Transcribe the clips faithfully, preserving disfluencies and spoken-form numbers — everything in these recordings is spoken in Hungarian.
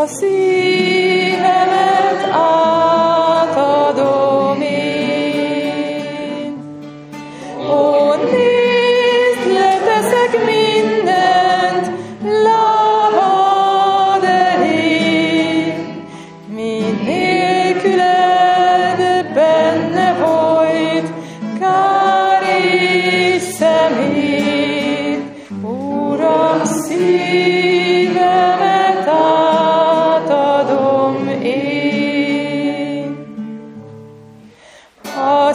szívemet átadom én. Ó, nézd, leteszek mindent lábad elé, mint nélküled benne folyt kár és szemét. Uram, szívemet átadom én. A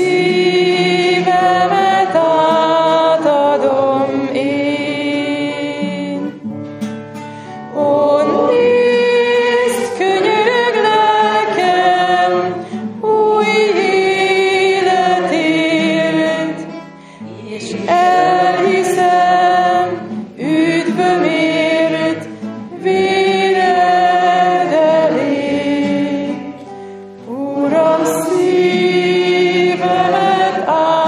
szívemet átadom én. Ó, nézd, könyörög lelkem új életért, és elhiszem üdvömért véred elé. Uram, szívemet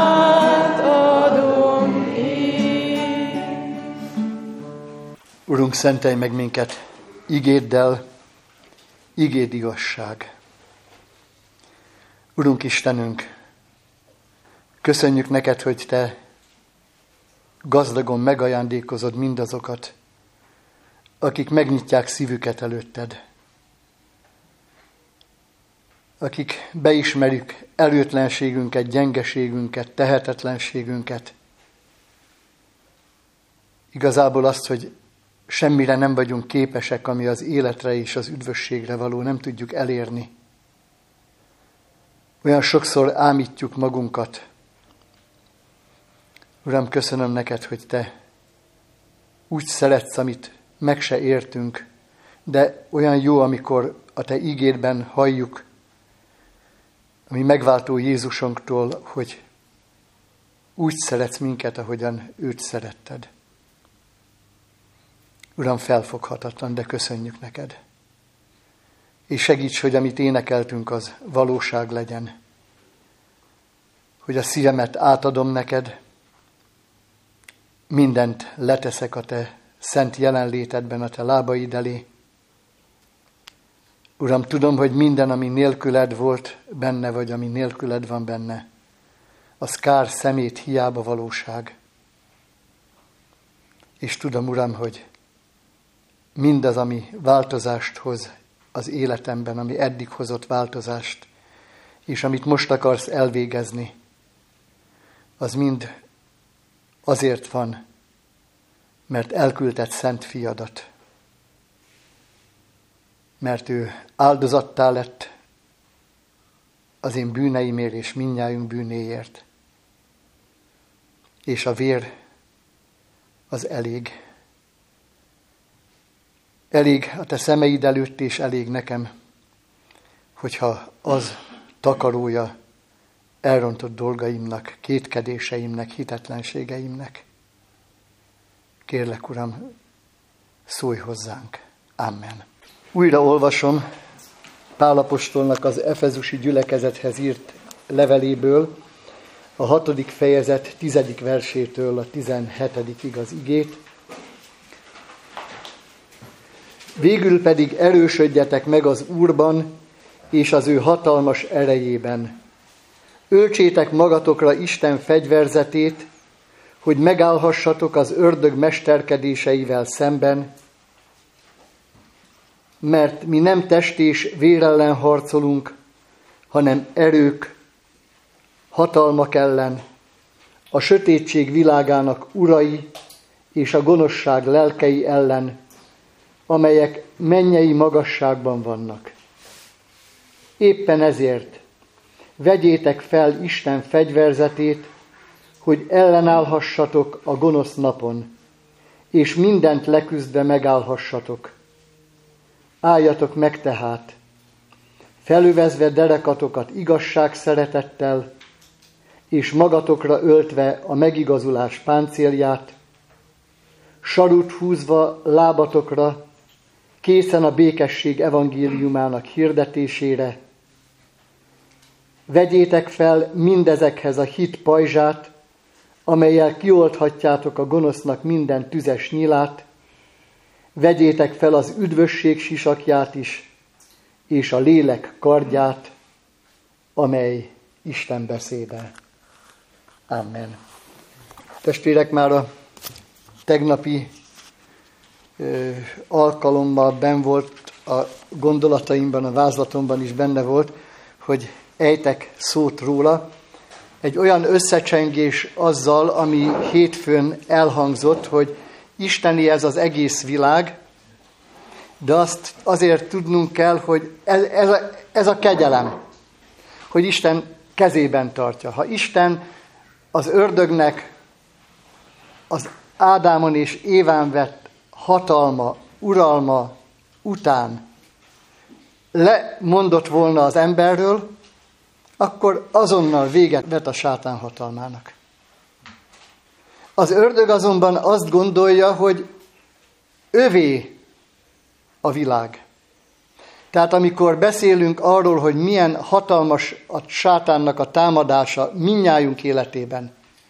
átadom én. Urunk, szentelj meg minket igéddel, igéd igazság. Urunk Istenünk, köszönjük neked, hogy te gazdagon megajándékozod mindazokat, akik megnyitják szívüket előtted. Akik beismerjük erőtlenségünket, gyengeségünket, tehetetlenségünket. Igazából azt, hogy semmire nem vagyunk képesek, ami az életre és az üdvösségre való, nem tudjuk elérni. Olyan sokszor ámítjuk magunkat. Uram, köszönöm neked, hogy te úgy szeretsz, amit meg se értünk, de olyan jó, amikor a te ígédben halljuk, ami megváltó Jézusunktól, hogy úgy szeretsz minket, ahogyan őt szeretted. Uram, felfoghatatlan, de köszönjük neked. És segíts, hogy amit énekeltünk, az valóság legyen. Hogy a szívemet átadom neked, mindent leteszek a te szent jelenlétedben, a te lábaid elé. Uram, tudom, hogy minden, ami nélküled volt benne, vagy ami nélküled van benne, az kár, szemét, hiába valóság. És tudom, Uram, hogy mindaz, ami változást hoz az életemben, ami eddig hozott változást, és amit most akarsz elvégezni, az mind azért van, mert elküldted szent fiadat, mert ő áldozattá lett az én bűneimért és mindnyájunk bűnéért. És a vér az elég. Elég a te szemeid előtt, és elég nekem, hogyha az takarója elrontott dolgaimnak, kétkedéseimnek, hitetlenségeimnek. Kérlek, Uram, szólj hozzánk. Amen. Újra olvasom Pál apostolnak az efezusi gyülekezethez írt leveléből, a hatodik fejezet tizedik versétől a tizenhetedikig az igét. Végül pedig erősödjetek meg az Úrban és az ő hatalmas erejében. Öltsétek magatokra Isten fegyverzetét, hogy megállhassatok az ördög mesterkedéseivel szemben, mert mi nem test és vér ellen harcolunk, hanem erők, hatalmak ellen, a sötétség világának urai és a gonoszság lelkei ellen, amelyek mennyei magasságban vannak. Éppen ezért vegyétek fel Isten fegyverzetét, hogy ellenállhassatok a gonosz napon, és mindent leküzdve megállhassatok. Álljatok meg tehát, felövezve derekatokat igazság szeretettel, és magatokra öltve a megigazulás páncélját, sarut húzva lábatokra, készen a békesség evangéliumának hirdetésére. Vegyétek fel mindezekhez a hit pajzsát, amellyel kiolthatjátok a gonosznak minden tüzes nyilát, vegyétek fel az üdvösség sisakját is, és a lélek kardját, amely Isten beszéde. Amen. Testvérek, már a tegnapi ö, alkalommal benn volt, a gondolataimban, a vázlatomban is benne volt, hogy ejtek szót róla. Egy olyan összecsengés azzal, ami hétfőn elhangzott, hogy Isteni ez az egész világ, de azt azért tudnunk kell, hogy ez, ez, a, ez a kegyelem, hogy Isten kezében tartja. Ha Isten az ördögnek az Ádámon és Éván vett hatalma, uralma után lemondott volna az emberről, akkor azonnal véget vet a sátán hatalmának. Az ördög azonban azt gondolja, hogy övé a világ. Tehát amikor beszélünk arról, hogy milyen hatalmas a sátánnak a támadása mindnyájunk életében,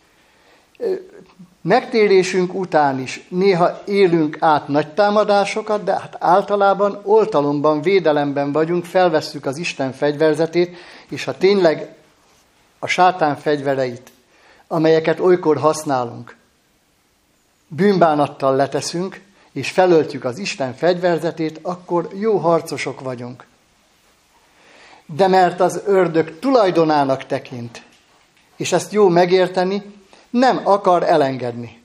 megtérésünk után is néha élünk át nagy támadásokat, de hát általában oltalomban, védelemben vagyunk, felvesszük az Isten fegyverzetét, és ha tényleg a sátán fegyvereit, amelyeket olykor használunk, bűnbánattal leteszünk, és felöltjük az Isten fegyverzetét, akkor jó harcosok vagyunk. De mert az ördög tulajdonának tekint, és ezt jó megérteni, nem akar elengedni.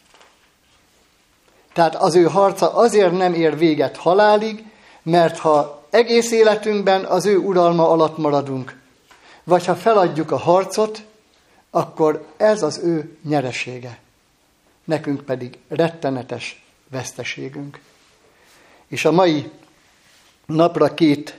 Tehát az ő harca azért nem ér véget halálig, mert ha egész életünkben az ő uralma alatt maradunk, vagy ha feladjuk a harcot, akkor ez az ő nyeresége. Nekünk pedig rettenetes veszteségünk. És a mai napra két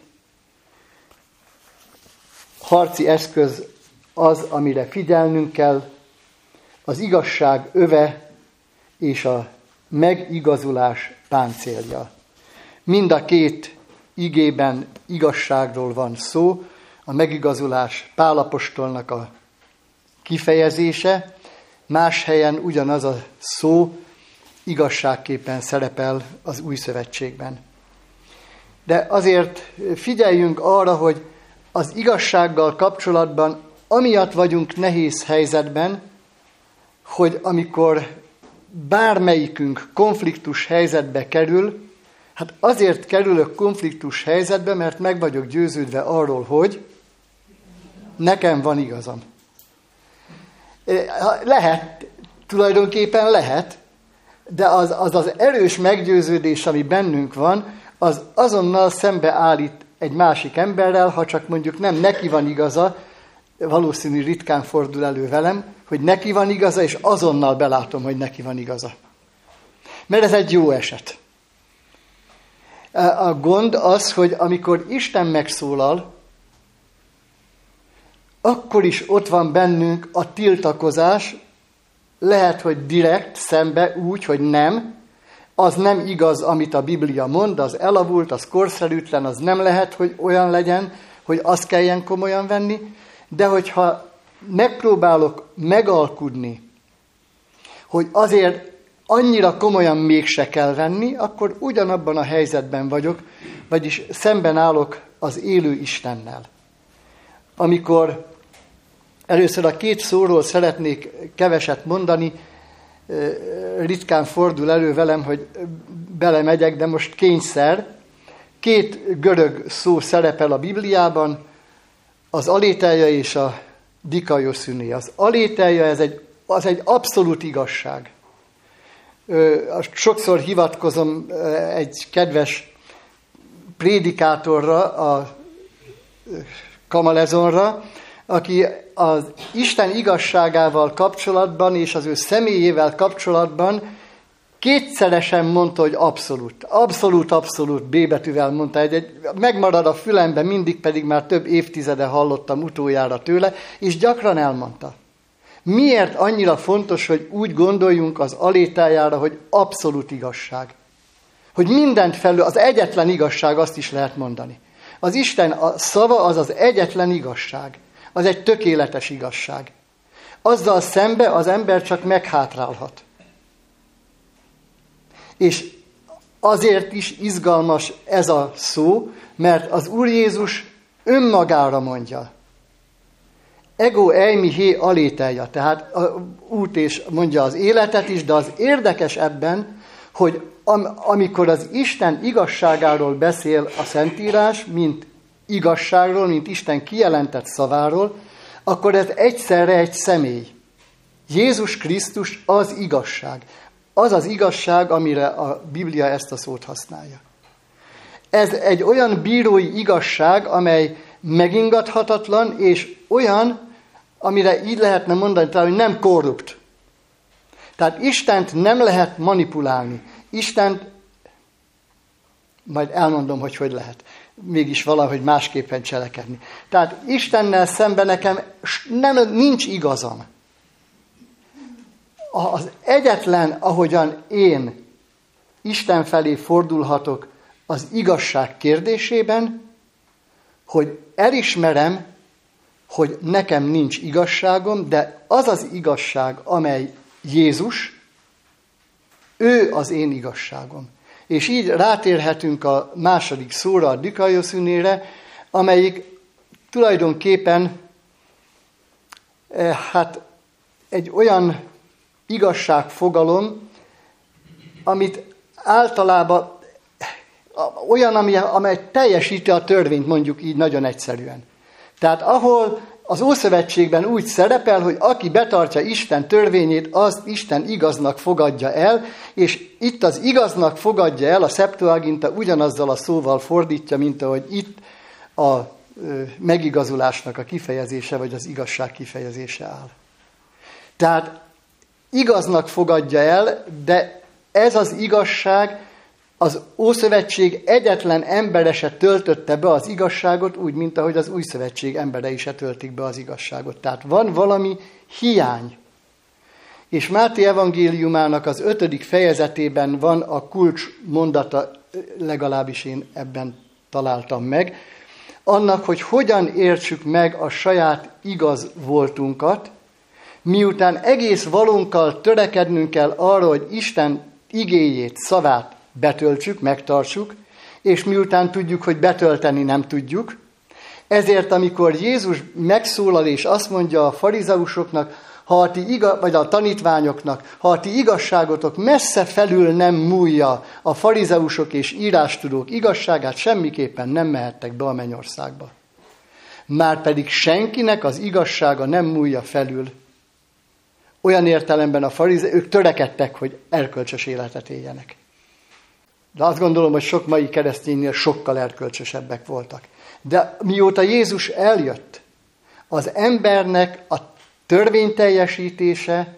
harci eszköz az, amire figyelnünk kell, az igazság öve és a megigazulás páncélja. Mind a két igében igazságról van szó, a megigazulás Pál apostolnak a kifejezése, más helyen ugyanaz a szó igazságképpen szerepel az Új Szövetségben. De azért figyeljünk arra, hogy az igazsággal kapcsolatban amiatt vagyunk nehéz helyzetben, hogy amikor bármelyikünk konfliktus helyzetbe kerül, hát azért kerülök konfliktus helyzetbe, mert meg vagyok győződve arról, hogy nekem van igazam. Lehet, tulajdonképpen lehet, de az az, az erős meggyőződés, ami bennünk van, az azonnal szembeállít egy másik emberrel, ha csak mondjuk nem neki van igaza, valószínű ritkán fordul elő velem, hogy neki van igaza, és azonnal belátom, hogy neki van igaza. Mert ez egy jó eset. A gond az, hogy amikor Isten megszólal, akkor is ott van bennünk a tiltakozás, lehet, hogy direkt, szembe, úgy, hogy nem, az nem igaz, amit a Biblia mond, az elavult, az korszerűtlen, az nem lehet, hogy olyan legyen, hogy azt kelljen komolyan venni, de hogyha megpróbálok megalkudni, hogy azért annyira komolyan mégse kell venni, akkor ugyanabban a helyzetben vagyok, vagyis szemben állok az élő Istennel. Amikor először a két szóról szeretnék keveset mondani, ritkán fordul elő velem, hogy belemegyek, de most kényszer. Két görög szó szerepel a Bibliában, az aléteia és a dikaioszüné. Az aléteia ez egy, az egy abszolút igazság. Sokszor hivatkozom egy kedves prédikátorra, a Kamalezonra, aki az Isten igazságával kapcsolatban és az ő személyével kapcsolatban kétszeresen mondta, hogy abszolút. Abszolút, abszolút B betűvel mondta. Egy, egy, megmarad a fülemben, mindig pedig már több évtizede hallottam utoljára tőle, és gyakran elmondta. Miért annyira fontos, hogy úgy gondoljunk az alétájára, hogy abszolút igazság? Hogy mindent felül, az egyetlen igazság, azt is lehet mondani. Az Isten a szava az az egyetlen igazság. Az egy tökéletes igazság. Azzal szembe az ember csak meghátrálhat. És azért is izgalmas ez a szó, mert az Úr Jézus önmagára mondja. Ego eimi hé alételja, tehát a út és mondja az életet is, de az érdekes ebben, hogy am, amikor az Isten igazságáról beszél a Szentírás, mint igazságról, mint Isten kijelentett szaváról, akkor ez egyszerre egy személy. Jézus Krisztus az igazság. Az az igazság, amire a Biblia ezt a szót használja. Ez egy olyan bírói igazság, amely megingathatatlan, és olyan, amire így lehetne mondani, talán, hogy nem korrupt. Tehát Istent nem lehet manipulálni. Istent, majd elmondom, hogy hogy lehet. Mégis valahogy másképpen cselekedni. Tehát Istennel szemben nekem nem, nincs igazam. Az egyetlen, ahogyan én Isten felé fordulhatok az igazság kérdésében, hogy elismerem, hogy nekem nincs igazságom, de az az igazság, amely Jézus, ő az én igazságom. És így rátérhetünk a második szóra, a dikaioszünére, amelyik tulajdonképpen hát egy olyan igazságfogalom, amit általában olyan, ami, amely teljesíti a törvényt, mondjuk így nagyon egyszerűen. Tehát ahol az Ószövetségben úgy szerepel, hogy aki betartja Isten törvényét, azt Isten igaznak fogadja el, és itt az igaznak fogadja el, a Septuaginta ugyanazzal a szóval fordítja, mint ahogy itt a megigazulásnak a kifejezése, vagy az igazság kifejezése áll. Tehát igaznak fogadja el, de ez az igazság, az Ószövetség egyetlen embere se töltötte be az igazságot, úgy, mint ahogy az Új Szövetség emberei se töltik be az igazságot. Tehát van valami hiány. És Máté evangéliumának az ötödik fejezetében van a kulcs mondata, legalábbis én ebben találtam meg, annak, hogy hogyan értsük meg a saját igaz voltunkat, miután egész valunkkal törekednünk kell arra, hogy Isten igéjét, szavát betöltsük, megtartsuk, és miután tudjuk, hogy betölteni nem tudjuk, ezért amikor Jézus megszólal és azt mondja a farizeusoknak, ha a ti iga, vagy a tanítványoknak, ha a ti igazságotok messze felül nem múlja a farizeusok és írástudók igazságát, semmiképpen nem mehettek be a mennyországba. Márpedig senkinek az igazsága nem múlja felül. Olyan értelemben a farizeusok, ők törekedtek, hogy erkölcsös életet éljenek. De azt gondolom, hogy sok mai kereszténynél sokkal erkölcsösebbek voltak. De mióta Jézus eljött, az embernek a törvény teljesítése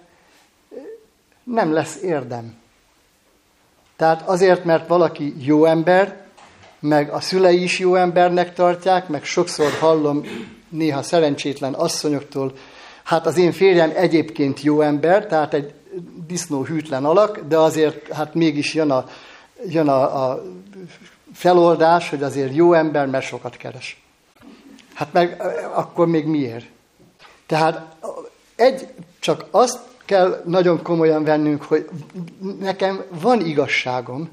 nem lesz érdem. Tehát azért, mert valaki jó ember, meg a szülei is jó embernek tartják, meg sokszor hallom néha szerencsétlen asszonyoktól, hát az én férjem egyébként jó ember, tehát egy disznó hűtlen alak, de azért hát mégis jön a, jön a, a feloldás, hogy azért jó ember, mert sokat keres. Hát meg akkor még miért? Tehát egy, csak azt kell nagyon komolyan vennünk, hogy nekem van igazságom.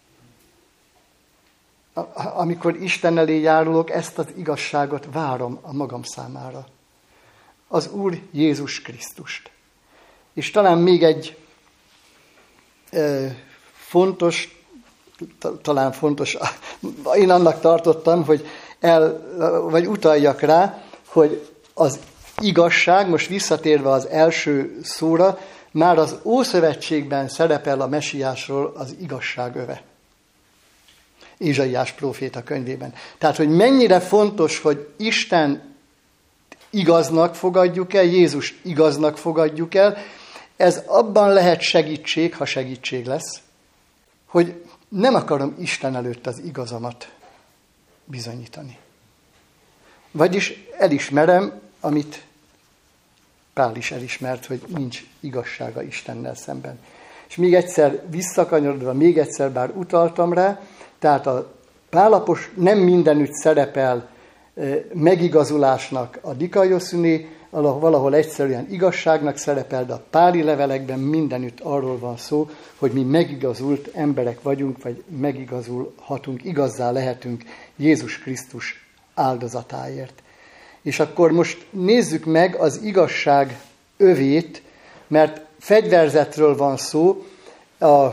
Amikor Isten elé járulok, ezt az igazságot várom a magam számára. Az Úr Jézus Krisztust. És talán még egy e, fontos, talán fontos, én annak tartottam, hogy el, vagy utaljak rá, hogy az igazság, most visszatérve az első szóra, már az Ószövetségben szerepel a mesiásról az igazság öve. Ézsaiás próféta könyvében. Tehát, hogy mennyire fontos, hogy Isten igaznak fogadjuk el, Jézus igaznak fogadjuk el, ez abban lehet segítség, ha segítség lesz, hogy nem akarom Isten előtt az igazamat bizonyítani. Vagyis elismerem, amit Pál is elismert, hogy nincs igazsága Istennel szemben. És még egyszer visszakanyarodva, még egyszer bár utaltam rá, tehát a Pálapos nem mindenütt szerepel megigazulásnak a dikaioszüné, valahol egyszerűen igazságnak szerepel, de a páli levelekben mindenütt arról van szó, hogy mi megigazult emberek vagyunk, vagy megigazulhatunk, igazzá lehetünk Jézus Krisztus áldozatáért. És akkor most nézzük meg az igazság övét, mert fegyverzetről van szó, a,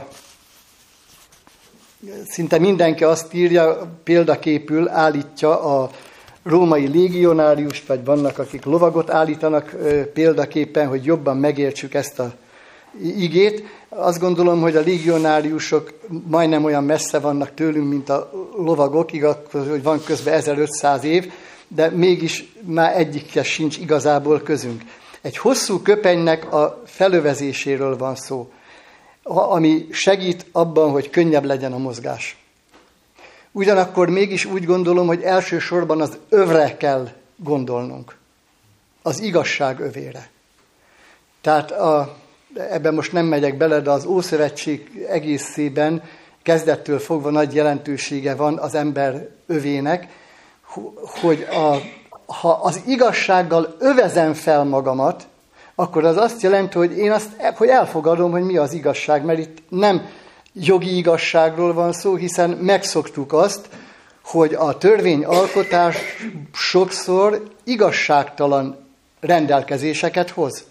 szinte mindenki azt írja, példaképül állítja a római légionáriust, vagy vannak, akik lovagot állítanak példaképpen, hogy jobban megértsük ezt a igét. Azt gondolom, hogy a légionáriusok majdnem olyan messze vannak tőlünk, mint a lovagok, igaz, hogy van közben ezerötszáz év, de mégis már egyikkel sincs igazából közünk. Egy hosszú köpenynek a felövezéséről van szó, ami segít abban, hogy könnyebb legyen a mozgás. Ugyanakkor mégis úgy gondolom, hogy elsősorban az övre kell gondolnunk. Az igazság övére. Tehát a, ebben most nem megyek bele, de az Ószövetség egészében kezdettől fogva nagy jelentősége van az ember övének, hogy a, ha az igazsággal övezem fel magamat, akkor az azt jelenti, hogy én azt, hogy elfogadom, hogy mi az igazság, mert itt nem jogi igazságról van szó, hiszen megszoktuk azt, hogy a törvényalkotás sokszor igazságtalan rendelkezéseket hoz.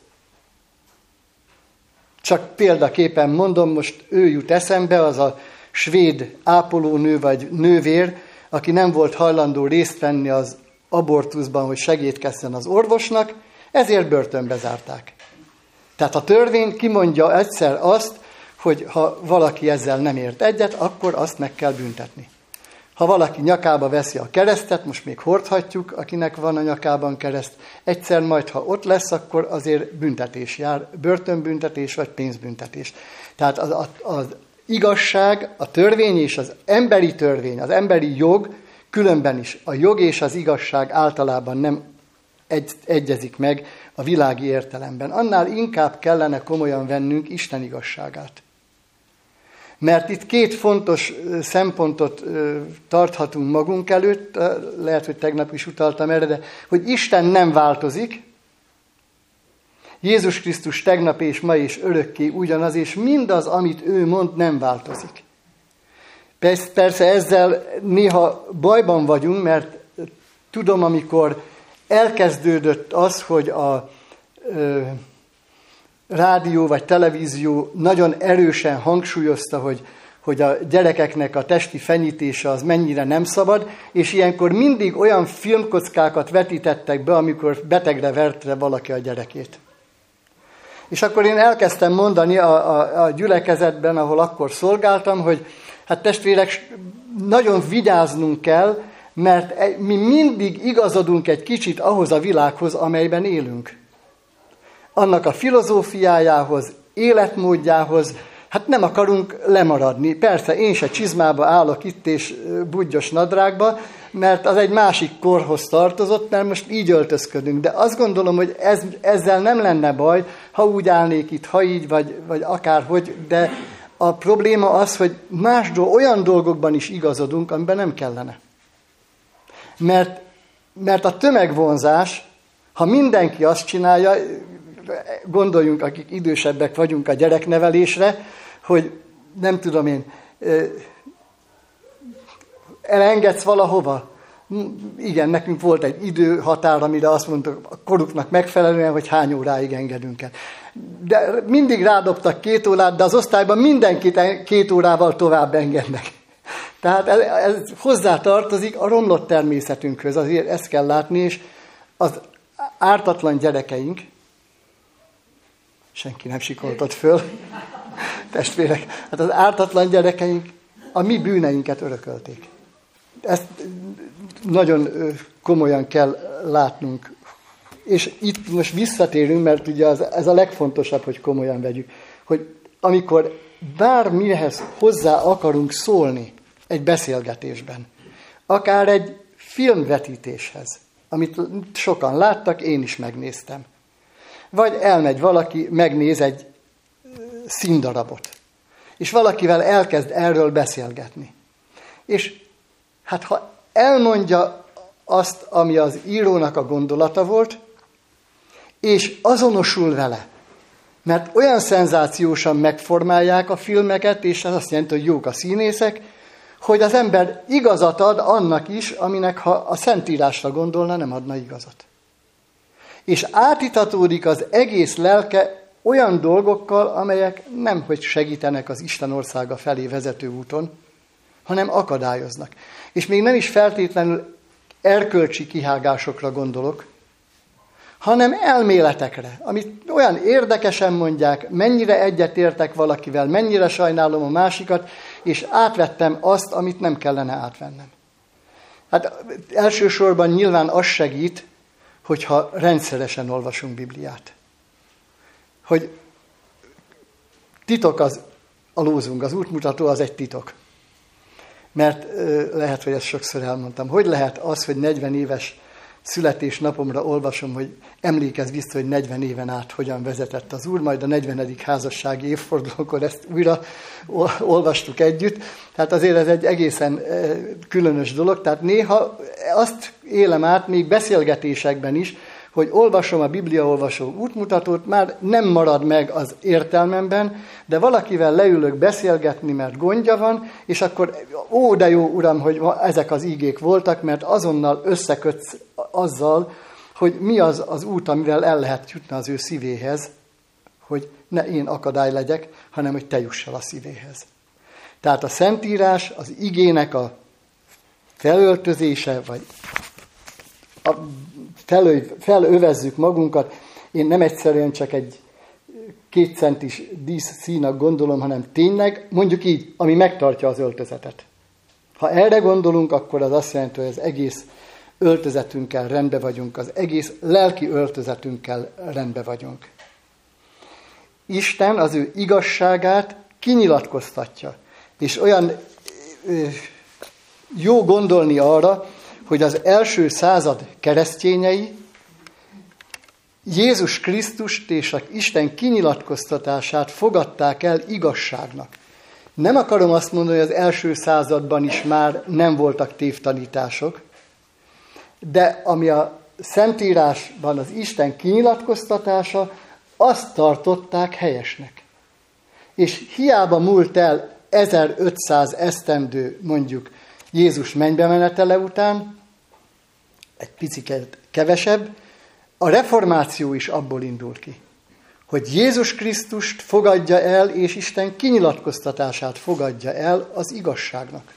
Csak példaképpen mondom, most ő jut eszembe, az a svéd ápolónő vagy nővér, aki nem volt hajlandó részt venni az abortuszban, hogy segítkezzen az orvosnak, ezért börtönbe zárták. Tehát a törvény kimondja egyszer azt, hogy ha valaki ezzel nem ért egyet, akkor azt meg kell büntetni. Ha valaki nyakába veszi a keresztet, most még hordhatjuk, akinek van a nyakában kereszt, egyszer majd, ha ott lesz, akkor azért büntetés jár, börtönbüntetés vagy pénzbüntetés. Tehát az, az, az igazság, a törvény és az emberi törvény, az emberi jog különben is. A jog és az igazság általában nem egy, egyezik meg a világi értelemben. Annál inkább kellene komolyan vennünk Isten igazságát. Mert itt két fontos szempontot tarthatunk magunk előtt, lehet, hogy tegnap is utaltam erre, de hogy Isten nem változik, Jézus Krisztus tegnap és ma és örökké ugyanaz, és mindaz, amit ő mond, nem változik. Persze ezzel néha bajban vagyunk, mert tudom, amikor elkezdődött az, hogy a ö, rádió vagy televízió nagyon erősen hangsúlyozta, hogy, hogy a gyerekeknek a testi fenyítése az mennyire nem szabad, és ilyenkor mindig olyan filmkockákat vetítettek be, amikor betegre verte valaki a gyerekét. És akkor én elkezdtem mondani a, a, a gyülekezetben, ahol akkor szolgáltam, hogy hát testvérek, nagyon vigyáznunk kell, mert mi mindig igazodunk egy kicsit ahhoz a világhoz, amelyben élünk. Annak a filozófiájához, életmódjához, hát nem akarunk lemaradni. Persze, én se csizmába állok itt és budgyos nadrágba, mert az egy másik korhoz tartozott, mert most így öltözködünk. De azt gondolom, hogy ez, ezzel nem lenne baj, ha úgy állnék itt, ha így, vagy, vagy akárhogy, de a probléma az, hogy más do- olyan dolgokban is igazodunk, amiben nem kellene. Mert, mert a tömegvonzás, ha mindenki azt csinálja, gondoljunk, akik idősebbek vagyunk a gyereknevelésre, hogy nem tudom én, elengedsz valahova? Igen, nekünk volt egy időhatár, amire azt mondtuk a koruknak megfelelően, hogy hány óráig engedünk el. De mindig rádobtak két órát, de az osztályban mindenkit két órával tovább engednek. Tehát ez, ez hozzá tartozik a romlott természetünkhöz, azért ezt kell látni, és az ártatlan gyerekeink, senki nem sikoltott föl, testvérek, hát az ártatlan gyerekeink a mi bűneinket örökölték. Ezt nagyon komolyan kell látnunk. És itt most visszatérünk, mert ugye az, ez a legfontosabb, hogy komolyan vegyük, hogy amikor bármihez hozzá akarunk szólni egy beszélgetésben, akár egy filmvetítéshez, amit sokan láttak, én is megnéztem. Vagy elmegy valaki, megnéz egy színdarabot, és valakivel elkezd erről beszélgetni. És hát ha elmondja azt, ami az írónak a gondolata volt, és azonosul vele. Mert olyan szenzációsan megformálják a filmeket, és ez azt jelenti, hogy jók a színészek, hogy az ember igazat ad annak is, aminek ha a Szentírásra gondolna, nem adna igazat. És átitatódik az egész lelke olyan dolgokkal, amelyek nem hogy segítenek az Isten országa felé vezető úton, hanem akadályoznak. És még nem is feltétlenül erkölcsi kihágásokra gondolok, hanem elméletekre, amit olyan érdekesen mondják, mennyire egyetértek valakivel, mennyire sajnálom a másikat, és átvettem azt, amit nem kellene átvennem. Hát elsősorban nyilván az segít, hogyha rendszeresen olvasunk Bibliát. Hogy titok az a lózung, az útmutató az egy titok. Mert lehet, hogy ezt sokszor elmondtam. Hogy lehet az, hogy negyven éves születésnapomra olvasom, hogy emlékezz vissza, hogy negyven éven át hogyan vezetett az Úr, majd a negyvenedik házassági évfordulókor ezt újra olvastuk együtt. Tehát azért ez egy egészen különös dolog. Tehát néha azt élem át még beszélgetésekben is, hogy olvasom a bibliaolvasó útmutatót, már nem marad meg az értelmemben, de valakivel leülök beszélgetni, mert gondja van, és akkor ó, de jó uram, hogy ezek az ígék voltak, mert azonnal összekötsz azzal, hogy mi az az út, amivel el lehet jutni az ő szívéhez, hogy ne én akadály legyek, hanem hogy te juss el a szívéhez. Tehát a Szentírás, az igének a felöltözése, vagy a felö, felövezzük magunkat. Én nem egyszerűen csak egy két centis díszszínak gondolom, hanem tényleg, mondjuk így, ami megtartja az öltözetet. Ha erre gondolunk, akkor az azt jelenti, hogy az egész öltözetünkkel rendbe vagyunk, az egész lelki öltözetünkkel rendbe vagyunk. Isten az ő igazságát kinyilatkoztatja, és olyan ö, jó gondolni arra, hogy az első század keresztényei Jézus Krisztust és az Isten kinyilatkoztatását fogadták el igazságnak. Nem akarom azt mondani, hogy az első században is már nem voltak tévtanítások, de ami a Szentírásban az Isten kinyilatkoztatása, azt tartották helyesnek. És hiába múlt el ezerötszáz esztendő mondjuk Jézus mennybe menetele után, egy picit kevesebb, a reformáció is abból indul ki, hogy Jézus Krisztust fogadja el, és Isten kinyilatkoztatását fogadja el az igazságnak.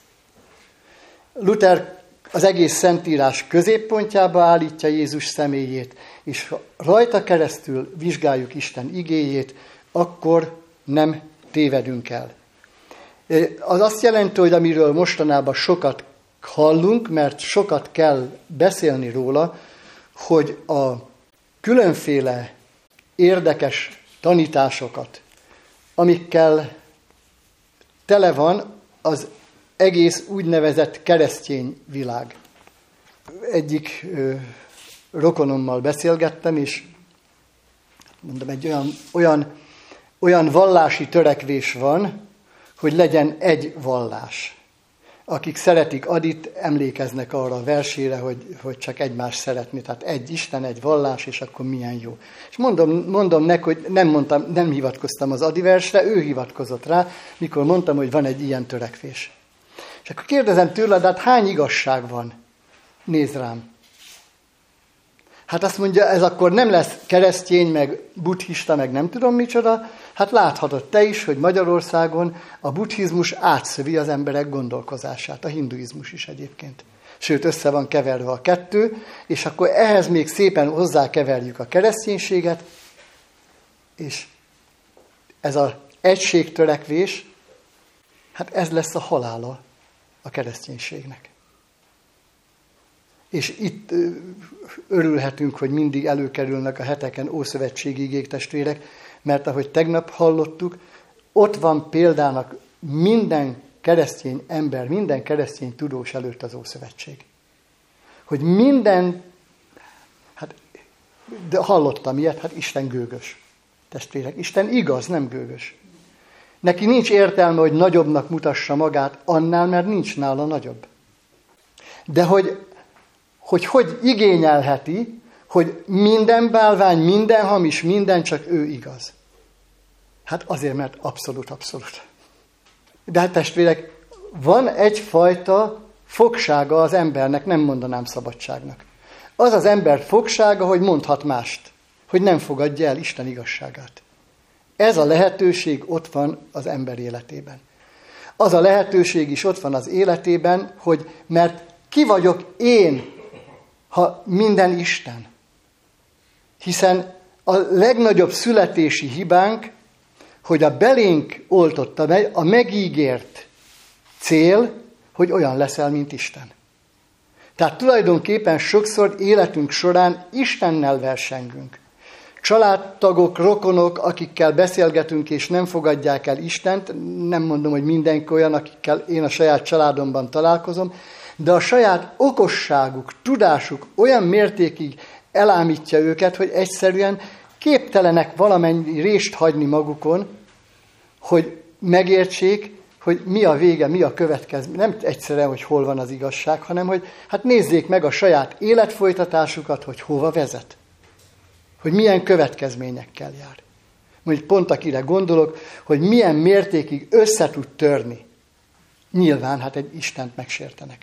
Luther az egész Szentírás középpontjába állítja Jézus személyét, és ha rajta keresztül vizsgáljuk Isten igéjét, akkor nem tévedünk el. Az azt jelenti, hogy amiről mostanában sokat hallunk, mert sokat kell beszélni róla, hogy a különféle érdekes tanításokat, amikkel tele van az egész úgynevezett keresztény világ. Egyik ö, rokonommal beszélgettem, és mondom, egy olyan, olyan, olyan vallási törekvés van, hogy legyen egy vallás. Akik szeretik Adit, emlékeznek arra a versére, hogy, hogy csak egymást szeretni. Tehát egy Isten, egy vallás, és akkor milyen jó. És mondom, mondom neki, hogy nem, mondtam, nem hivatkoztam az Adi versre, ő hivatkozott rá, mikor mondtam, hogy van egy ilyen törekvés. És akkor kérdezem tőle, de hát hány igazság van? Nézd rám. Hát azt mondja, ez akkor nem lesz keresztény, meg buddhista, meg nem tudom micsoda. Hát láthatod te is, hogy Magyarországon a buddhizmus átszövi az emberek gondolkozását, a hinduizmus is egyébként. Sőt, össze van keverve a kettő, és akkor ehhez még szépen hozzákeverjük a kereszténységet, és ez az egységtörekvés, hát ez lesz a halála a kereszténységnek. És itt örülhetünk, hogy mindig előkerülnek a heteken ószövetségi igék, testvérek, mert ahogy tegnap hallottuk, ott van példának minden keresztény ember, minden keresztény tudós előtt az Ószövetség. Hogy minden, hát de hallottam ilyet, hát Isten gőgös, testvérek. Isten igaz, nem gőgös. Neki nincs értelme, hogy nagyobbnak mutassa magát annál, mert nincs nála nagyobb. De hogy hogy, hogy igényelheti, hogy minden bálvány, minden hamis, minden csak ő igaz. Hát azért, mert abszolút, abszolút. De hát testvérek, van egyfajta fogsága az embernek, nem mondanám szabadságnak. Az az ember fogsága, hogy mondhat mást, hogy nem fogadja el Isten igazságát. Ez a lehetőség ott van az ember életében. Az a lehetőség is ott van az életében, hogy mert ki vagyok én, ha minden Isten. Hiszen a legnagyobb születési hibánk, hogy a belénk oltott, a megígért cél, hogy olyan leszel, mint Isten. Tehát tulajdonképpen sokszor életünk során Istennel versengünk. Családtagok, rokonok, akikkel beszélgetünk és nem fogadják el Istent, nem mondom, hogy mindenki olyan, akikkel én a saját családomban találkozom, de a saját okosságuk, tudásuk olyan mértékig elámítja őket, hogy egyszerűen képtelenek valamennyi rést hagyni magukon, hogy megértsék, hogy mi a vége, mi a következmény. Nem egyszerűen, hogy hol van az igazság, hanem hogy hát nézzék meg a saját életfolytatásukat, hogy hova vezet. Hogy milyen következményekkel jár. Mondjuk pont akire gondolok, hogy milyen mértékig össze tud törni. Nyilván, hát egy Istent megsértenek.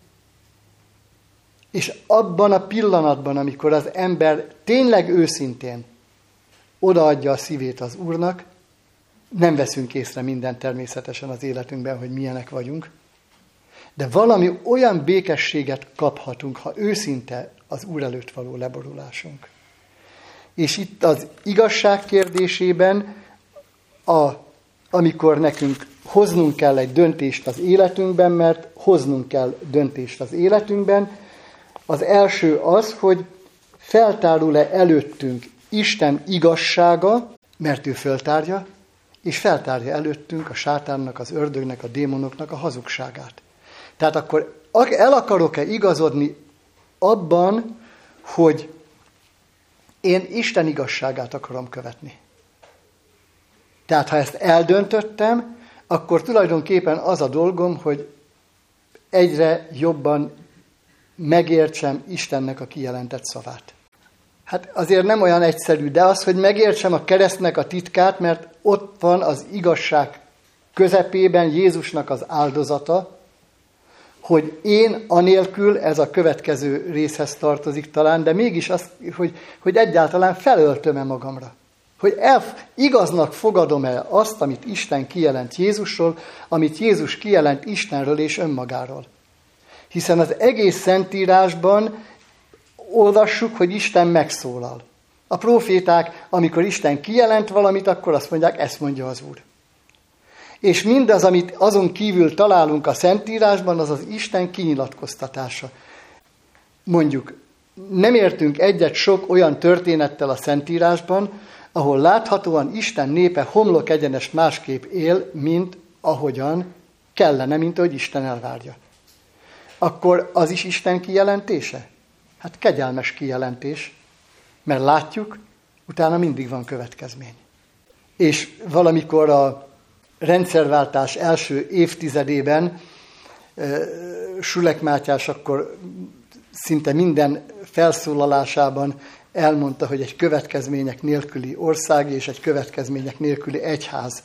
És abban a pillanatban, amikor az ember tényleg őszintén odaadja a szívét az Úrnak, nem veszünk észre mindent természetesen az életünkben, hogy milyenek vagyunk, de valami olyan békességet kaphatunk, ha őszinte az Úr előtt való leborulásunk. És itt az igazság kérdésében, a, amikor nekünk hoznunk kell egy döntést az életünkben, mert hoznunk kell döntést az életünkben, az első az, hogy feltárul-e előttünk Isten igazsága, mert ő föltárja, és feltárja előttünk a sátánnak, az ördögnek, a démonoknak a hazugságát. Tehát akkor el akarok-e igazodni abban, hogy én Isten igazságát akarom követni. Tehát ha ezt eldöntöttem, akkor tulajdonképpen az a dolgom, hogy egyre jobban megértsem Istennek a kijelentett szavát. Hát azért nem olyan egyszerű, de az, hogy megértsem a keresztnek a titkát, mert ott van az igazság közepében Jézusnak az áldozata, hogy én anélkül, ez a következő részhez tartozik talán, de mégis az, hogy, hogy egyáltalán felöltöm-e magamra. Hogy el, igaznak fogadom-e azt, amit Isten kijelent Jézusról, amit Jézus kijelent Istenről és önmagáról. Hiszen az egész Szentírásban olvassuk, hogy Isten megszólal. A próféták, amikor Isten kijelent valamit, akkor azt mondják, ezt mondja az Úr. És mindaz, amit azon kívül találunk a Szentírásban, az az Isten kinyilatkoztatása. Mondjuk, nem értünk egyet sok olyan történettel a Szentírásban, ahol láthatóan Isten népe homlok egyenest másképp él, mint ahogyan kellene, mint ahogy Isten elvárja. Akkor az is Isten kijelentése? Hát kegyelmes kijelentés, mert látjuk, utána mindig van következmény. És valamikor a rendszerváltás első évtizedében Sulek Mátyás akkor szinte minden felszólalásában elmondta, hogy egy következmények nélküli ország és egy következmények nélküli egyház.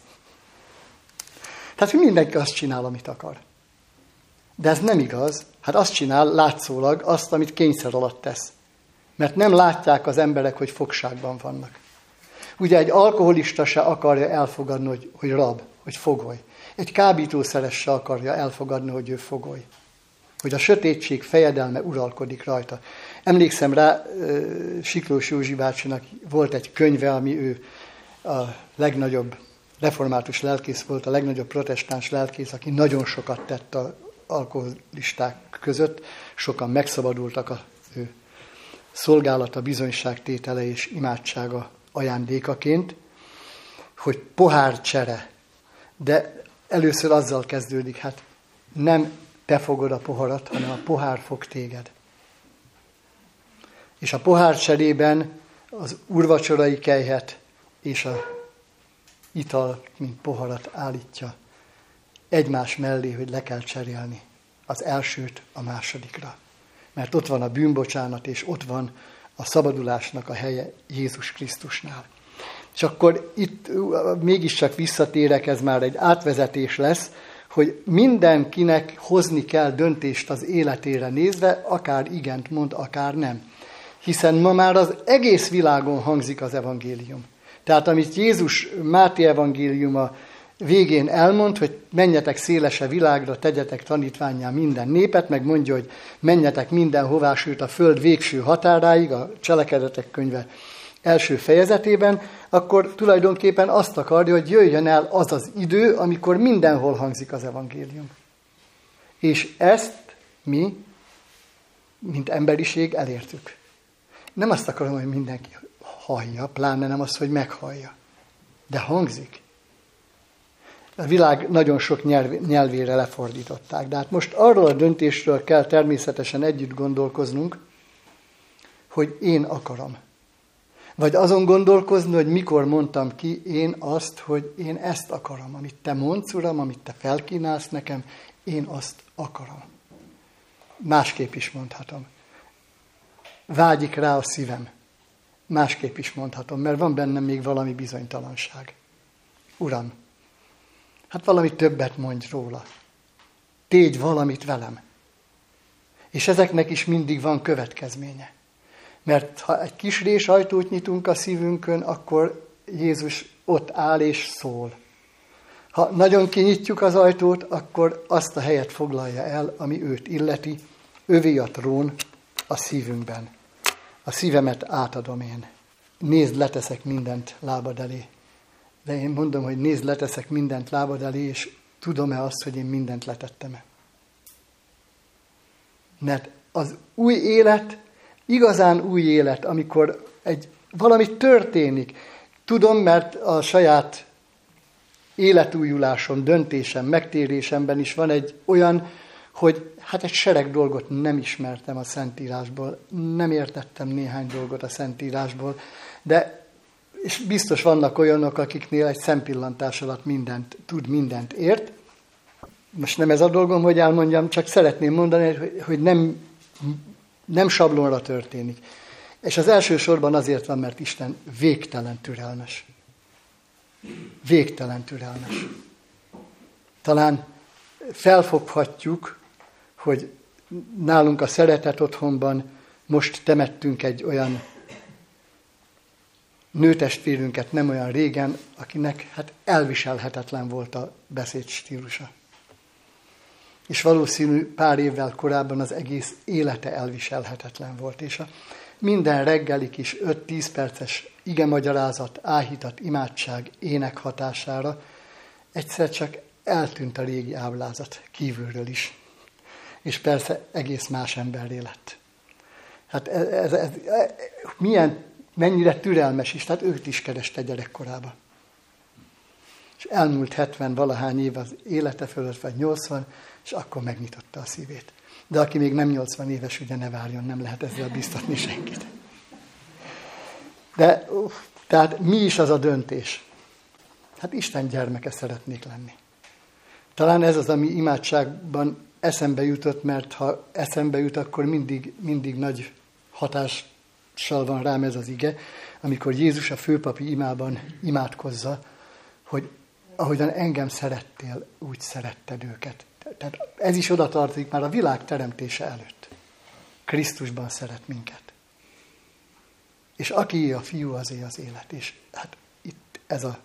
Tehát, hogy mindenki azt csinál, amit akar. De ez nem igaz. Hát azt csinál látszólag azt, amit kényszer alatt tesz. Mert nem látják az emberek, hogy fogságban vannak. Ugye egy alkoholista se akarja elfogadni, hogy, hogy rab, hogy fogoly. Egy kábítószeres se akarja elfogadni, hogy ő fogoly. Hogy a sötétség fejedelme uralkodik rajta. Emlékszem rá, Siklós Józsi bácsinak volt egy könyve, ami ő a legnagyobb református lelkész volt, a legnagyobb protestáns lelkész, aki nagyon sokat tett az alkoholisták között. Sokan megszabadultak a ő szolgálata, bizonyságtétele és imádsága ajándékaként, hogy pohárcsere. De először azzal kezdődik, hát nem te fogod a poharat, hanem a pohár fog téged. És a pohár cserében az úrvacsorai kelyhet és a ital, mint poharat állítja egymás mellé, hogy le kell cserélni az elsőt a másodikra. Mert ott van a bűnbocsánat, és ott van a szabadulásnak a helye Jézus Krisztusnál. És akkor itt mégiscsak visszatérek, ez már egy átvezetés lesz, hogy mindenkinek hozni kell döntést az életére nézve, akár igent mond, akár nem. Hiszen ma már az egész világon hangzik az evangélium. Tehát amit Jézus Máté evangéliuma végén elmond, hogy menjetek szélese világra, tegyetek tanítvánnyá minden népet, meg mondja, hogy menjetek mindenhová, sőt a föld végső határáig, a Cselekedetek könyve első fejezetében, akkor tulajdonképpen azt akarja, hogy jöjjön el az az idő, amikor mindenhol hangzik az evangélium. És ezt mi, mint emberiség elértük. Nem azt akarom, hogy mindenki hallja, pláne nem azt, hogy meghallja. De hangzik. A világ nagyon sok nyelv, nyelvére lefordították. De hát most arról a döntésről kell természetesen együtt gondolkoznunk, hogy én akarom. Vagy azon gondolkozni, hogy mikor mondtam ki én azt, hogy én ezt akarom. Amit te mondsz, Uram, amit te felkínálsz nekem, én azt akarom. Másképp is mondhatom. Vágyik rá a szívem. Másképp is mondhatom, mert van bennem még valami bizonytalanság. Uram, hát valami többet mondj róla. Tégy valamit velem. És ezeknek is mindig van következménye. Mert ha egy kis résajtót nyitunk a szívünkön, akkor Jézus ott áll és szól. Ha nagyon kinyitjuk az ajtót, akkor azt a helyet foglalja el, ami őt illeti, övé a trón a szívünkben. A szívemet átadom én. Nézd, leteszek mindent lábad elé. De én mondom, hogy nézd, leteszek mindent lábad elé, és tudom-e azt, hogy én mindent letettem-e? Mert az új élet, igazán új élet, amikor egy, valami történik. Tudom, mert a saját életújulásom, döntésem, megtérésemben is van egy olyan, hogy hát egy sereg dolgot nem ismertem a Szentírásból, nem értettem néhány dolgot a Szentírásból, de és biztos vannak olyanok, akiknél egy szempillantás alatt mindent tud, mindent ért. Most nem ez a dolgom, hogy elmondjam, csak szeretném mondani, hogy nem, nem sablonra történik. És az első sorban azért van, mert Isten végtelen türelmes. Végtelen türelmes. Talán felfoghatjuk, hogy nálunk a Szeretet Otthonban most temettünk egy olyan nőtestvérünket nem olyan régen, akinek hát elviselhetetlen volt a beszédstílusa. És valószínű pár évvel korábban az egész élete elviselhetetlen volt. És a minden reggeli kis öt-tíz perces igemagyarázat, áhítat, imádság, ének hatására egyszer csak eltűnt a régi ábrázat kívülről is. És persze egész más emberré lett. Hát ez, ez, ez, milyen, mennyire türelmes is, tehát őt is kereste gyerekkorában. És elmúlt hetven valahány év az élete fölött, vagy nyolcvan, és akkor megnyitotta a szívét. De aki még nem nyolcvan éves, ugye ne várjon, nem lehet ezzel biztatni senkit. De, tehát mi is az a döntés? Hát Isten gyermeke szeretnék lenni. Talán ez az, ami imádságban eszembe jutott, mert ha eszembe jut, akkor mindig, mindig nagy hatással van rám ez az ige, amikor Jézus a főpapi imában imádkozza, hogy ahogyan engem szerettél, úgy szeretted őket. Tehát ez is oda tartozik már a világ teremtése előtt. Krisztusban szeret minket. És aki a fiú, azé az élet. És hát itt ez a,